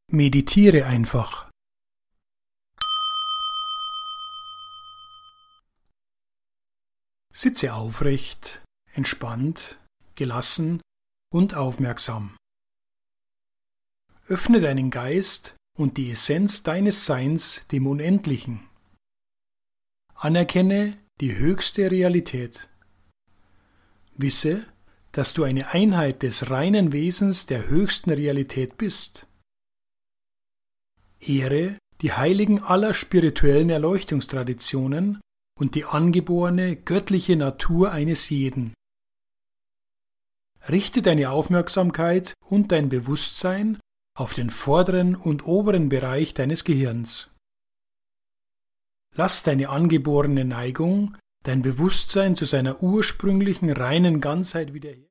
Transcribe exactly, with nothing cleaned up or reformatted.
Meditiere einfach. Sitze aufrecht, entspannt, gelassen und aufmerksam. Öffne deinen Geist und die Essenz deines Seins dem Unendlichen. Anerkenne die höchste Realität. Wisse, dass du eine Einheit des reinen Wesens der höchsten Realität bist. Ehre die Heiligen aller spirituellen Erleuchtungstraditionen und die angeborene göttliche Natur eines jeden. Richte deine Aufmerksamkeit und dein Bewusstsein auf den vorderen und oberen Bereich deines Gehirns. Lass deine angeborene Neigung, dein Bewusstsein zu seiner ursprünglichen reinen Ganzheit wieder